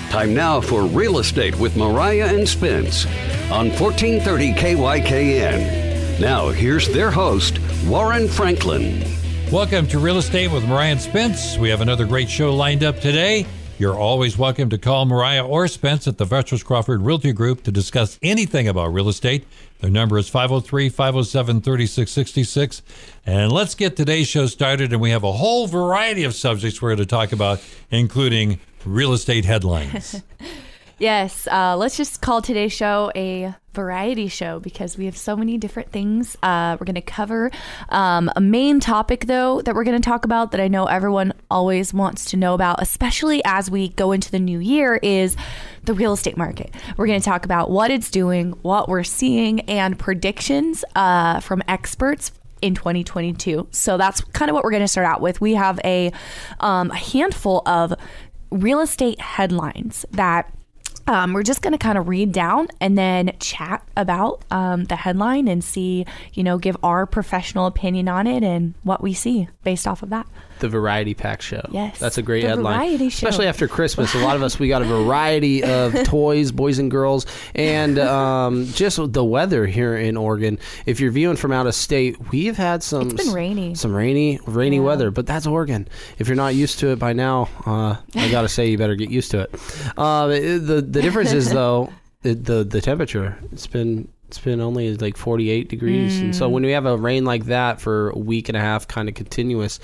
Time now for Real Estate with Mariah and Spence on 1430 KYKN. Now, here's their host, Warren Franklin. Welcome to Real Estate with Mariah and Spence. We have another great show lined up today. You're always welcome to call Mariah or Spence at the Veterans Crawford Realty Group to discuss anything about real estate. Their number is 503-507-3666. And let's get today's show started. And we have a whole variety of subjects we're going to talk about, including real estate headlines. Yes, let's just call today's show a variety show because we have so many different things we're going to cover. A main topic, though, that we're going to talk about that I know everyone always wants to know about, especially as we go into the new year, is the real estate market. We're going to talk about what it's doing, what we're seeing, and predictions from experts in 2022. So that's kind of what we're going to start out with. We have a handful of real estate headlines that we're just going to kind of read down and then chat about the headline and see, give our professional opinion on it and what we see based off of that. The Variety Pack Show. Yes. That's a great the headline. Variety Show. Especially after Christmas. A lot of us, we got a variety of toys, boys and girls, and just the weather here in Oregon. If you're viewing from out of state, we've had it's been rainy. Some rainy weather, but that's Oregon. If you're not used to it by now, I got to say you better get used to it. The difference is, though, the temperature. It's been only like 48 degrees. And so when we have a rain like that for a week and a half kind of continuous,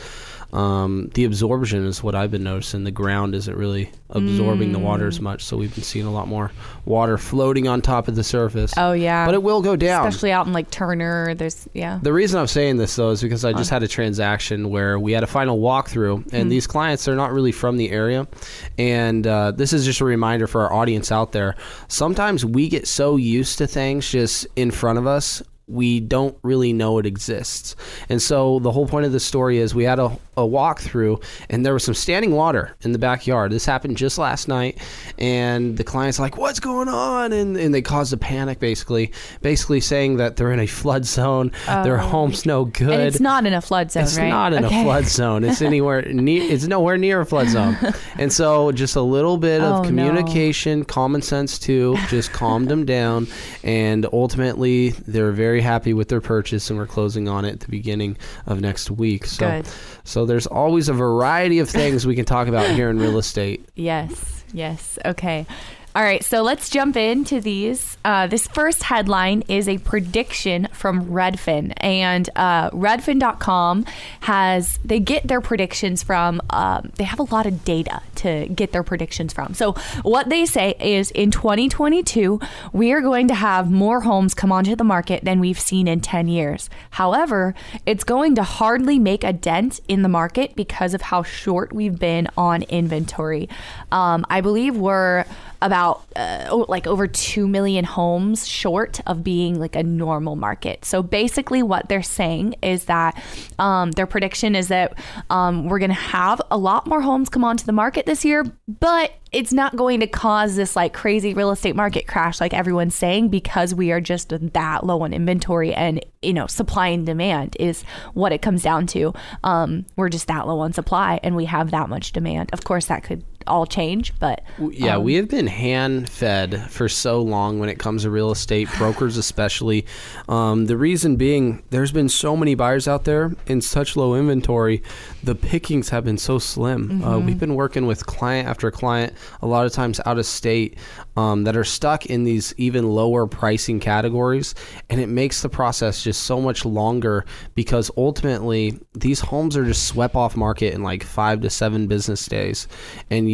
the absorption is what I've been noticing. The ground isn't really absorbing the water as much. So we've been seeing a lot more water floating on top of the surface. Oh, yeah. But it will go down. Especially out in like Turner. The reason I'm saying this, though, is because I just had a transaction where we had a final walkthrough, and these clients are not really from the area. And this is just a reminder for our audience out there. Sometimes we get so used to things just in front of us, we don't really know it exists. And so the whole point of this story is we had a walkthrough, and there was some standing water in the backyard. This happened just last night, and the client's like, what's going on? And they caused a panic, basically saying that they're in a flood zone. Their home's no good. And it's not in a flood zone, it's right? It's not in a flood zone. It's it's nowhere near a flood zone. And so just a little bit of communication, common sense too, just calmed them down. And ultimately, they're very happy with their purchase, and we're closing on it at the beginning of next week. Good. So there's always a variety of things we can talk about here in real estate. Yes. Okay. All right, so let's jump into these. This first headline is a prediction from Redfin, and Redfin.com they get their predictions from, they have a lot of data to get their predictions from. So what they say is in 2022, we are going to have more homes come onto the market than we've seen in 10 years. However, it's going to hardly make a dent in the market because of how short we've been on inventory. I believe we're about over 2 million homes short of being like a normal market. So basically what they're saying is that their prediction is that we're going to have a lot more homes come onto the market this year, but it's not going to cause this like crazy real estate market crash like everyone's saying, because we are just that low on inventory, and supply and demand is what it comes down to. We're just that low on supply and we have that much demand. Of course that could all change, but we have been hand fed for so long when it comes to real estate, brokers especially. The reason being, there's been so many buyers out there in such low inventory. The pickings have been so slim. We've been working with client after client, a lot of times out of state, that are stuck in these even lower pricing categories, and it makes the process just so much longer, because ultimately these homes are just swept off market in like 5 to 7 business days, and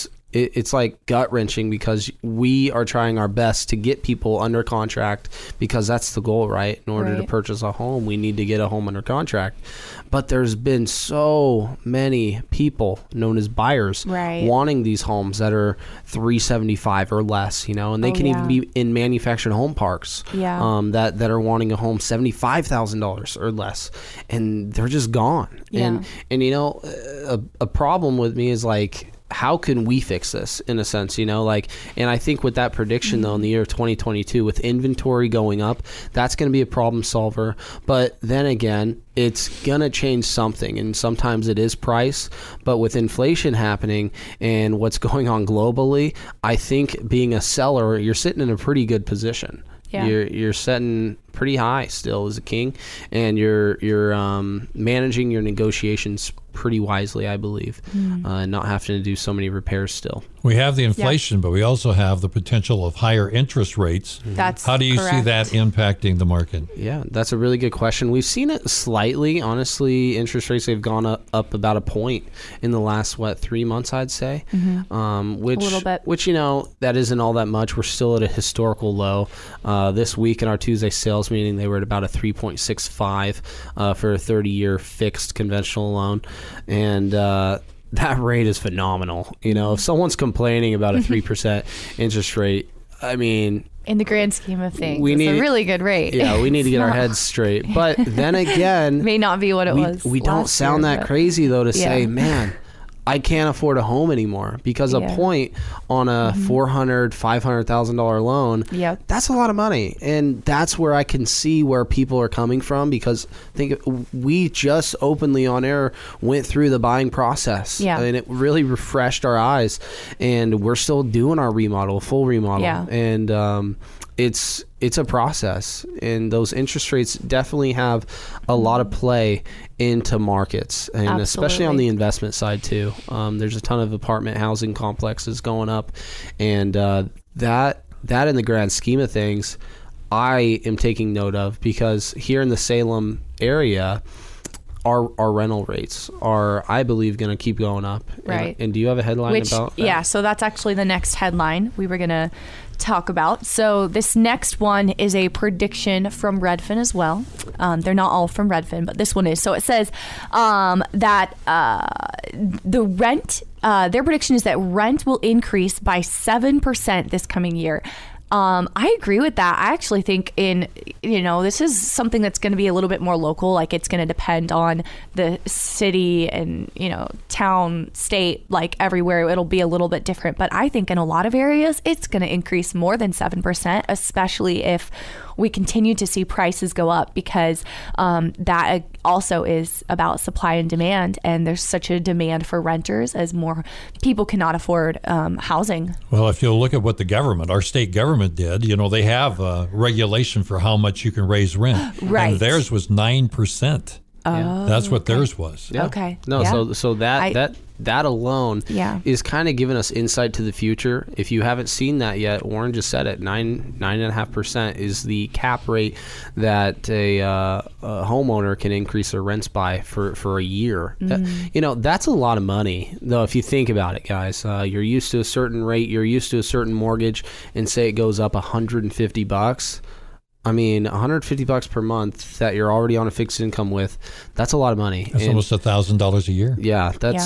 it's like gut-wrenching, because we are trying our best to get people under contract, because that's the goal, right? In order to purchase a home, we need to get a home under contract. But there's been so many people known as buyers wanting these homes that are $375 or less, and they can even be in manufactured home parks that are wanting a home $75,000 or less, and they're just gone. And a problem with me is like, how can we fix this in a sense, and I think with that prediction though, in the year of 2022, with inventory going up, that's going to be a problem solver. But then again, it's going to change something, and sometimes it is price. But with inflation happening and what's going on globally, I think being a seller, you're sitting in a pretty good position. Yeah. You're setting pretty high still as a king, and you're managing your negotiations pretty wisely, I believe, not having to do so many repairs still. We have the inflation, but we also have the potential of higher interest rates. That's How do you correct. see that impacting the market? Yeah, that's a really good question. We've seen it slightly. Honestly, interest rates have gone up about a point in the last, 3 months, I'd say. Which, a little bit. Which, that isn't all that much. We're still at a historical low. This week in our Tuesday sales meeting, they were at about a 3.65 for a 30-year fixed conventional loan. And that rate is phenomenal. If someone's complaining about a 3% interest rate, I mean, in the grand scheme of things, it's need a really good rate. Yeah, we need to get our heads straight. But then again, may not be what it was. We don't sound that crazy though to say, man, I can't afford a home anymore, because a point on a $400,000, $500,000 loan, that's a lot of money. And that's where I can see where people are coming from, because we just openly on air went through the buying process, and it really refreshed our eyes, and we're still doing our full remodel. And it's a process, and those interest rates definitely have a lot of play into markets, and especially on the investment side too. There's a ton of apartment housing complexes going up, and that in the grand scheme of things, I am taking note of, because here in the Salem area, our rental rates are, I believe, going to keep going up. Right. And do you have a headline about that? Yeah, so that's actually the next headline we were going to talk about. So this next one is a prediction from Redfin as well. They're not all from Redfin, but this one is. So it says that the rent, their prediction is that rent will increase by 7% this coming year. I agree with that. I actually think this is something that's going to be a little bit more local. Like, it's going to depend on the city and, town, state, like everywhere. It'll be a little bit different. But I think in a lot of areas, it's going to increase more than 7%, especially if we continue to see prices go up, because that also is about supply and demand. And there's such a demand for renters as more people cannot afford housing. Well, if you look at what our state government did, they have a regulation for how much you can raise rent. Right. And theirs was 9%. Oh, that's what theirs was. Yeah. Okay. No, yeah. so that alone is kind of giving us insight to the future. If you haven't seen that yet, Warren just said it. 9.5% is the cap rate that a homeowner can increase their rents by for a year. That's a lot of money, though. If you think about it, guys, you're used to a certain rate, you're used to a certain mortgage, and say it goes up $150. I mean, $150 per month that you're already on a fixed income with, that's a lot of money. That's almost $1,000 a year. Yeah,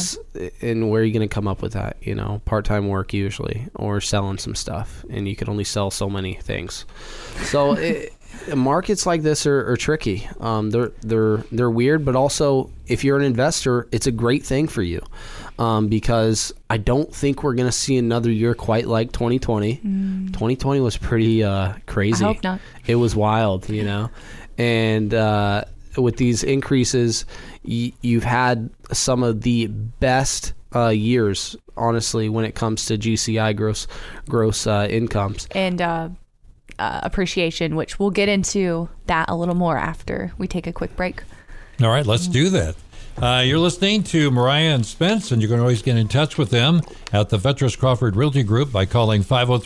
and where are you going to come up with that? Part-time work usually, or selling some stuff, and you can only sell so many things. So markets like this are tricky. They're weird, but also if you're an investor, it's a great thing for you. Because I don't think we're going to see another year quite like 2020. 2020 was pretty crazy. I hope not. It was wild, And with these increases, you've had some of the best years, honestly, when it comes to GCI gross incomes. And appreciation, which we'll get into that a little more after we take a quick break. All right, let's do that. You're listening to Mariah and Spence, and you can always get in touch with them at the Vetros Crawford Realty Group by calling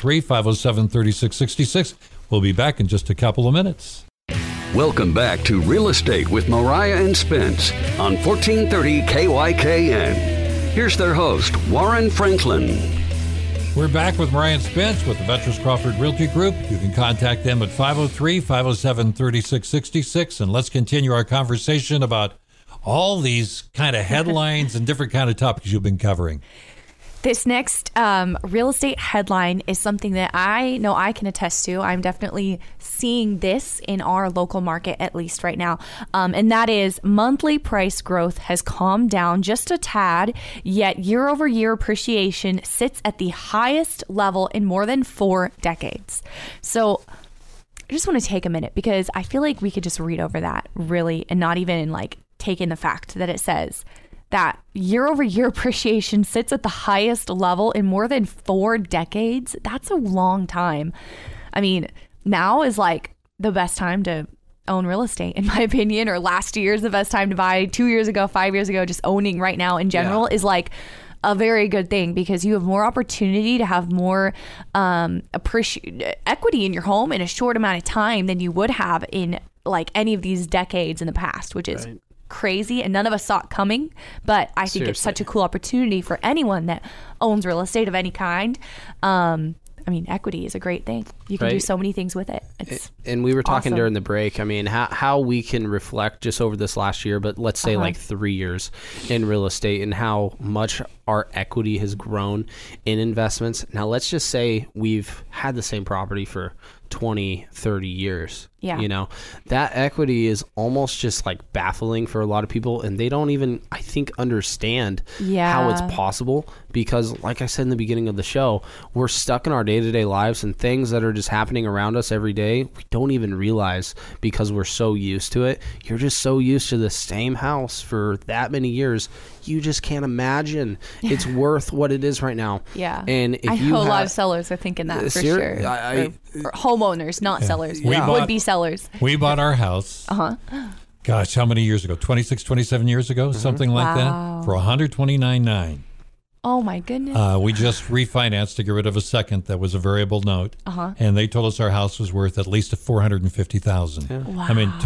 503-507-3666. We'll be back in just a couple of minutes. Welcome back to Real Estate with Mariah and Spence on 1430 KYKN. Here's their host, Warren Franklin. We're back with Mariah and Spence with the Vetros Crawford Realty Group. You can contact them at 503-507-3666, and let's continue our conversation about all these kind of headlines and different kind of topics you've been covering. This next real estate headline is something that I know I can attest to. I'm definitely seeing this in our local market, at least right now. And that is monthly price growth has calmed down just a tad, yet year-over-year appreciation sits at the highest level in more than 4 decades. So I just want to take a minute because I feel like we could just read over that really and not even like take in the fact that it says that year-over-year appreciation sits at the highest level in more than 4 decades. That's a long time. I mean, now is like the best time to own real estate, in my opinion, or last year is the best time to buy. 2 years ago, 5 years ago, just owning right now in general is like a very good thing because you have more opportunity to have more equity in your home in a short amount of time than you would have in like any of these decades in the past, which is crazy, and none of us saw it coming, but I think it's such a cool opportunity for anyone that owns real estate of any kind. I mean, equity is a great thing. You can do so many things with it. And we were talking during the break, I mean, how we can reflect just over this last year, but let's say like 3 years in real estate and how much our equity has grown in investments. Now, let's just say we've had the same property for 20, 30 years. Yeah. You know, that equity is almost just like baffling for a lot of people, and they don't even, I think, understand how it's possible because, like I said in the beginning of the show, we're stuck in our day-to-day lives and things that are just happening around us every day, we don't even realize because we're so used to it. You're just so used to the same house for that many years. You just can't imagine it's worth what it is right now. Yeah. And if I know a lot of sellers are thinking that for sure. Or homeowners, not sellers. Would be sellers. We bought our house. Gosh, how many years ago? 26, 27 years ago? Something like that? For $129,900. Oh my goodness. We just refinanced to get rid of a second that was a variable note. And they told us our house was worth at least $450,000. Wow. I mean,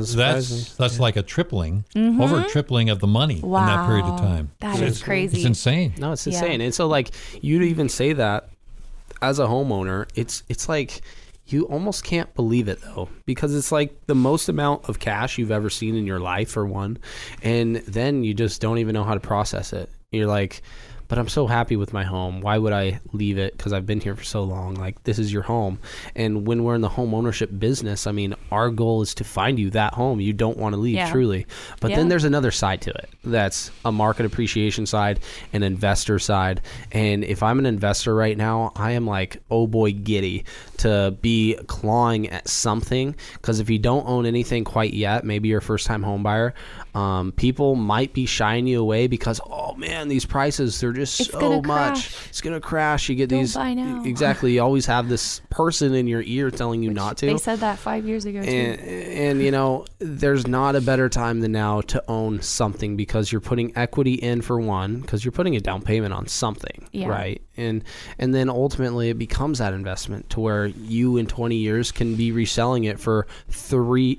that's like a tripling, over a tripling of the money in that period of time. That is crazy. It's insane. No, it's insane. And so like you to even say that as a homeowner, it's like you almost can't believe it though, because it's like the most amount of cash you've ever seen in your life for one, and then you just don't even know how to process it. You're like, but I'm so happy with my home. Why would I leave it? Because I've been here for so long. Like, this is your home. And when we're in the home ownership business, I mean, our goal is to find you that home. You don't want to leave, truly. But then there's another side to it. That's a market appreciation side, an investor side. And if I'm an investor right now, I am like, oh boy, giddy to be clawing at something. Because if you don't own anything quite yet, maybe you're a first-time home buyer, people might be shying you away because, oh man, these prices, they're just so much. It's going to crash. You get these. Buy now. Exactly. You always have this person in your ear telling you not to. They said that 5 years ago, too. And, you know, there's not a better time than now to own something because you're putting equity in for one, because you're putting a down payment on something, right? And then ultimately it becomes that investment to where you in 20 years can be reselling it for three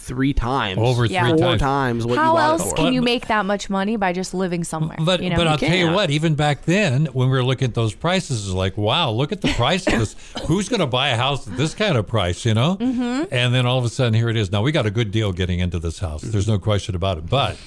times, over 4 times what How you bought else it for. can you make that much money by just living somewhere? But I'll tell you what, even back then when we were looking at those prices, it's like, wow, look at the price of this. Who's going to buy a house at this kind of price, you know? And then all of a sudden, here it is. Now, we got a good deal getting into this house. There's no question about it. But,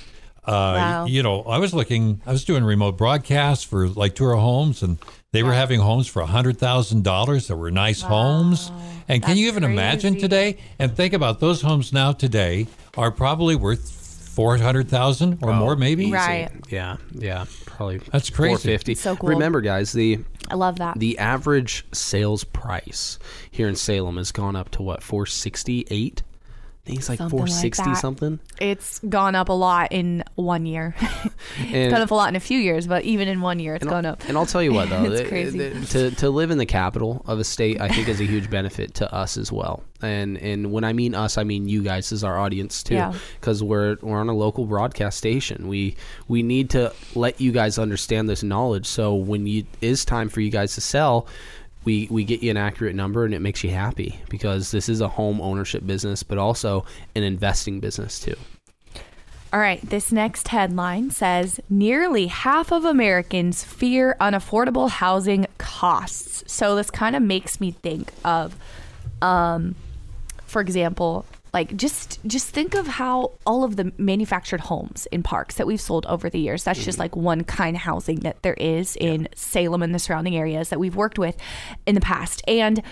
you know, I was doing remote broadcasts for like Tour Homes, and they were having homes for $100,000 that were nice homes. And can you even imagine today? And think about those homes now today are probably worth $400,000 or more, maybe. Easy. Right. Yeah. Probably. That's crazy. $450,000. So cool. Remember, guys, I love that. The average sales price here in Salem has gone up to what, $468,000? I think it's like Something $460,000 like that. something. It's gone up a lot in 1 year. It's gone up a lot in a few years, but even in 1 year, it's gone up. And I'll tell you what, though, It's crazy. To live in the capital of a state, I think is a huge benefit to us as well. And when I mean us, I mean you guys as our audience too, because we're on a local broadcast station. We need to let you guys understand this knowledge. So when it is time for you guys to sell, we get you an accurate number, and it makes you happy because this is a home ownership business, but also an investing business too. All right, this next headline says, nearly half of Americans fear unaffordable housing costs. So this kind of makes me think of, for example, Like just think of how all of the manufactured homes in parks that we've sold over the years, that's just like one kind of housing that there is in Salem and the surrounding areas that we've worked with in the past. And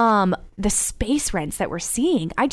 the space rents that we're seeing, I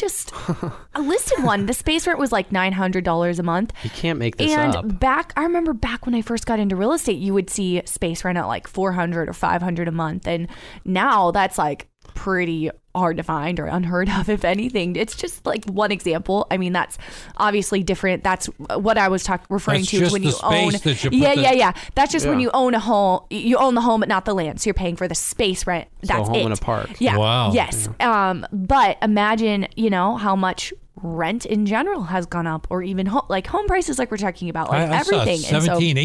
listed one. The space rent was like $900 a month. You can't make this up. up. I remember back when I first got into real estate, you would see space rent at like $400 or $500 a month. And now that's like pretty hard to find or unheard of, if anything. It's just like one example. I mean, that's obviously different. That's what I was referring that's to just when the you own. That you Yeah. That's just when you own a home. You own the home, but not the land. So you're paying for the space rent. That's so a home it. in a park. Yeah. Wow. Yes. Yeah. But imagine, how much rent in general has gone up, or even home prices, like we're talking about, like I everything. saw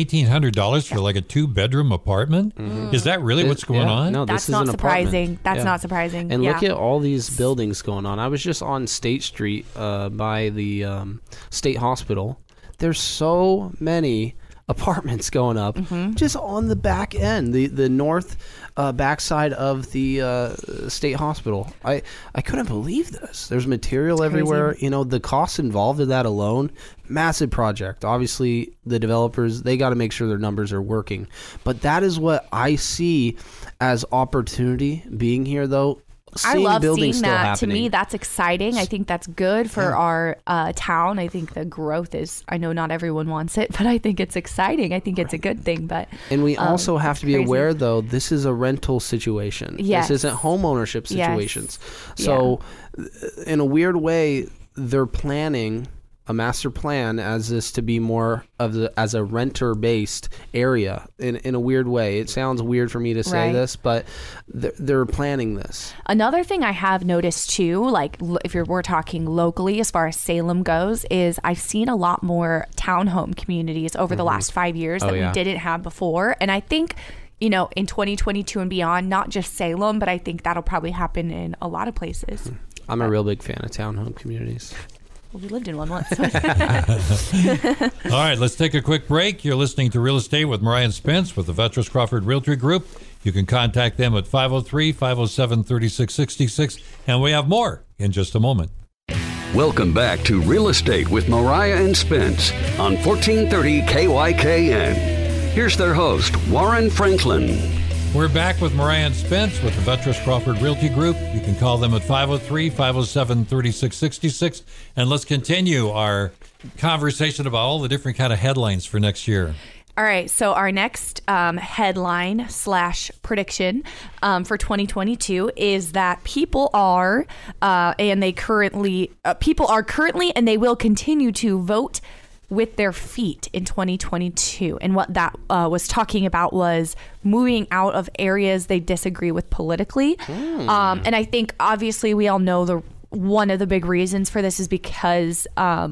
$1,800 for like a 2-bedroom apartment. Is that really what's going on? No, that's this is not an surprising. apartment. That's not surprising. And look at all these buildings going on. I was just on State Street by the State Hospital. There's so many apartments going up just on the back end, the north backside of the State Hospital. I couldn't believe this. There's material everywhere. The costs involved in that alone, massive project. Obviously, the developers, they got to make sure their numbers are working. But that is what I see as opportunity being here, though. I love seeing that. Happening. To me, that's exciting. I think that's good for our town. I think the growth is, I know not everyone wants it, but I think it's exciting. I think it's a good thing. But and we also have to be aware, though, this is a rental situation. Yes. This isn't home ownership situations. Yes. So in a weird way, they're planning a master plan as this to be more as a renter-based area in a weird way. It sounds weird for me to say this, but they're planning this. Another thing I have noticed too, like if we're talking locally as far as Salem goes, is I've seen a lot more townhome communities over the last 5 years that we didn't have before. And I think, in 2022 and beyond, not just Salem, but I think that'll probably happen in a lot of places. I'm a real big fan of townhome communities. Well, we lived in one once. All right, let's take a quick break. You're listening to Real Estate with Mariah and Spence with the Veterans Crawford Realty Group. You can contact them at 503-507-3666, and we have more in just a moment. Welcome back to Real Estate with Mariah and Spence on 1430 KYKN. Here's their host, Warren Franklin. We're back with Mariah and Spence with the Veterans Crawford Realty Group. You can call them at 503-507-3666. And let's continue our conversation about all the different kind of headlines for next year. All right. So our next headline / prediction for 2022 is that people are currently and they will continue to vote with their feet in 2022. And what that was talking about was moving out of areas they disagree with politically. And I think obviously we all know one of the big reasons for this is because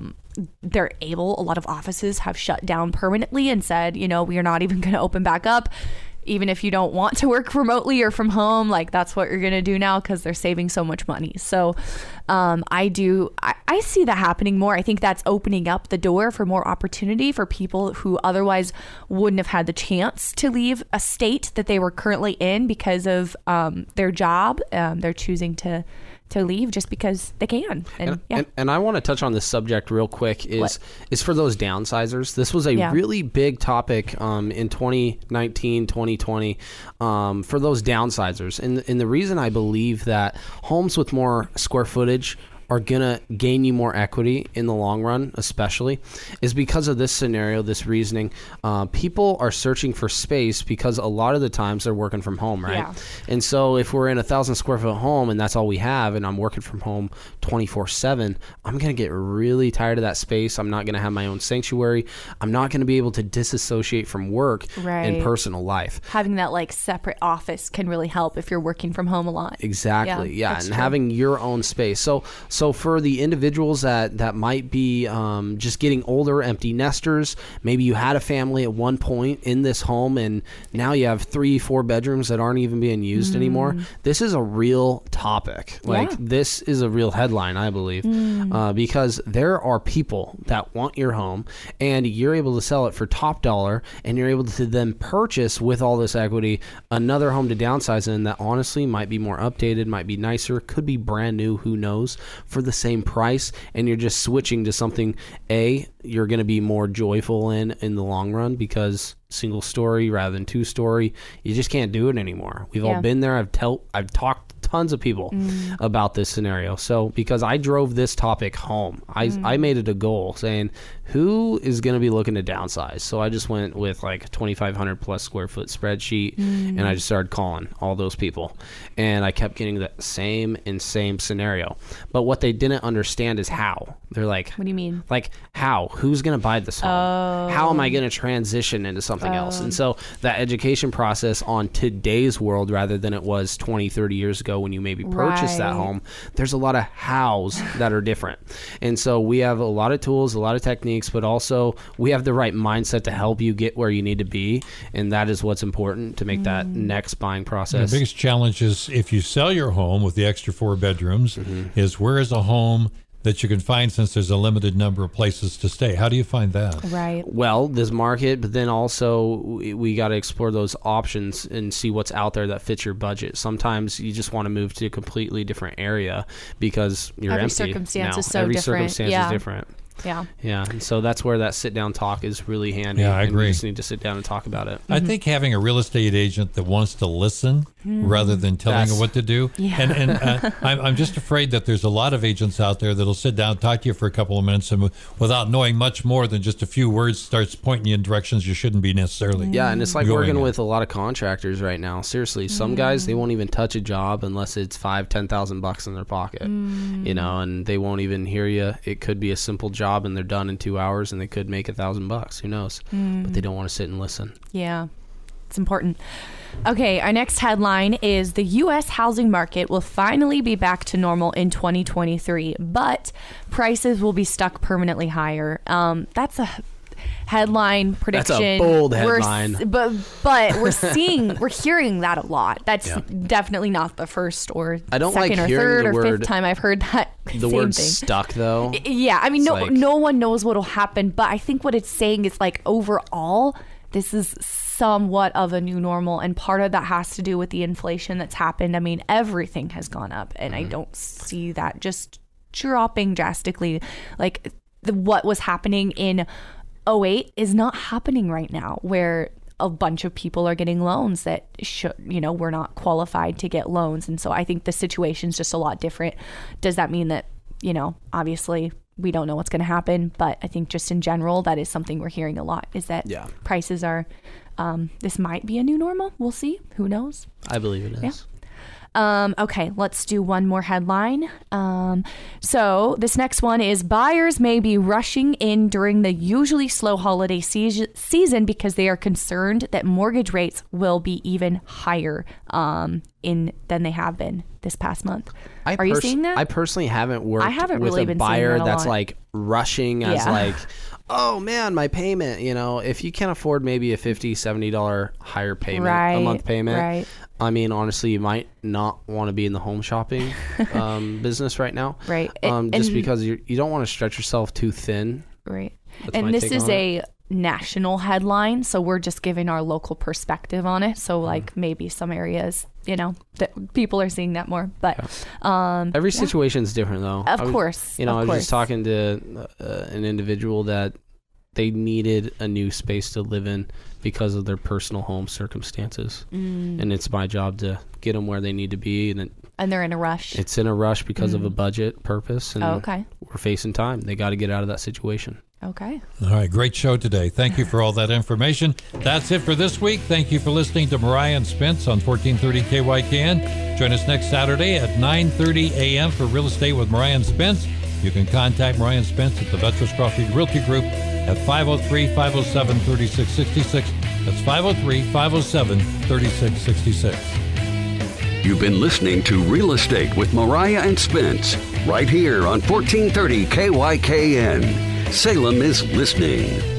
a lot of offices have shut down permanently and said, we are not even going to open back up. Even if you don't want to work remotely or from home, like that's what you're going to do now because they're saving so much money. So I see that happening more. I think that's opening up the door for more opportunity for people who otherwise wouldn't have had the chance to leave a state that they were currently in because of their job. They're choosing to leave just because they can. And I want to touch on this subject real quick is for those downsizers. This was a really big topic in 2019, 2020 for those downsizers. And the reason I believe that homes with more square footage are going to gain you more equity in the long run, especially, is because of this scenario, this reasoning. People are searching for space because a lot of the times they're working from home, right? Yeah. And so if we're in 1,000 square foot home and that's all we have and I'm working from home 24/7, I'm going to get really tired of that space. I'm not going to have my own sanctuary. I'm not going to be able to disassociate from work and personal life. Having that separate office can really help if you're working from home a lot. Exactly. Yeah. And true. Having your own space. So for the individuals that might be just getting older, empty nesters, maybe you had a family at one point in this home and now you have 3-4 bedrooms that aren't even being used anymore. This is a real topic. This is a real headline, I believe, because there are people that want your home and you're able to sell it for top dollar and you're able to then purchase with all this equity another home to downsize in that honestly might be more updated, might be nicer, could be brand new, who knows, for the same price, and you're just switching to something you're going to be more joyful in the long run, because single story rather than 2-story, you just can't do it anymore. We've all been there. I've talked to tons of people about this scenario. So because I drove this topic home, I made it a goal saying, who is going to be looking to downsize? So I just went with like a 2,500 plus square foot spreadsheet, and I just started calling all those people, and I kept getting the same scenario. But what they didn't understand is how. They're like, what do you mean? Like, how? Who's going to buy this home? How am I going to transition into something else? And so that education process on today's world, rather than it was 20, 30 years ago when you maybe purchased that home, there's a lot of hows that are different. And so we have a lot of tools, a lot of techniques, but also we have the right mindset to help you get where you need to be. And that is what's important to make that next buying process. The biggest challenge is, if you sell your home with the extra 4 bedrooms, is where is a home that you can find, since there's a limited number of places to stay? How do you find that? Right. Well, this market, but then also we got to explore those options and see what's out there that fits your budget. Sometimes you just want to move to a completely different area because you're Every empty. circumstance now. is so Every different. circumstance is different. Yeah. Yeah. And so that's where that sit-down talk is really handy. Yeah, I agree. And we just need to sit down and talk about it. I think having a real estate agent that wants to listen rather than telling you what to do. Yeah. And I'm just afraid that there's a lot of agents out there that'll sit down, talk to you for a couple of minutes, and without knowing much more than just a few words, starts pointing you in directions you shouldn't be necessarily. Yeah, and it's like going working in. with a lot of contractors right now. Seriously, some guys, they won't even touch a job unless it's $5,000-$10,000 in their pocket. You know, and they won't even hear you. It could be a simple job and they're done in 2 hours, and they could make $1,000. Who knows? But they don't want to sit and listen. Yeah, it's important. Okay, our next headline is the U.S. housing market will finally be back to normal in 2023, but prices will be stuck permanently higher. That's a headline prediction. That's a bold headline. But we're hearing that a lot. That's definitely not the first or I don't second like or hearing third the or word, fifth time I've heard that. The same word thing. stuck, though. Yeah, I mean, It's no one knows what'll happen, but I think what it's saying is, like, overall, this is somewhat of a new normal, and part of that has to do with the inflation that's happened. I mean, everything has gone up, and I don't see that just dropping drastically. Like, what was happening in 2008 is not happening right now, where a bunch of people are getting loans that were not qualified to get loans. And so I think the situation's just a lot different. Does that mean that, obviously we don't know what's going to happen, but I think just in general, that is something we're hearing a lot, is that prices are, this might be a new normal. We'll see. Who knows? I believe it is. Yeah. Okay, let's do one more headline. So this next one is buyers may be rushing in during the usually slow holiday season because they are concerned that mortgage rates will be even higher than they have been this past month. Are you seeing that? I personally haven't worked with really a been buyer seeing that a that's lot. like rushing as like, oh man, my payment, if you can't afford maybe a $50, $70 higher payment, a month payment. Right. I mean, honestly, you might not want to be in the home shopping business right now. Right. Just because you don't want to stretch yourself too thin. Right. That's my And this take is on a national headline, so we're just giving our local perspective on it. So like maybe some areas, that people are seeing that more. But every situation is different, though. Of course. I was just talking to an individual that they needed a new space to live in because of their personal home circumstances. And it's my job to get them where they need to be. And they're in a rush. It's in a rush because of a budget purpose. And okay. We're facing time. They got to get out of that situation. Okay. All right, great show today. Thank you for all that information. That's it for this week. Thank you for listening to Mariah and Spence on 1430 KYKN. Join us next Saturday at 9:30 a.m. for Real Estate with Mariah and Spence. You can contact Mariah and Spence at the Vetros Crawford Realty Group at 503-507-3666. That's 503-507-3666. You've been listening to Real Estate with Mariah and Spence, right here on 1430 KYKN. Salem is listening.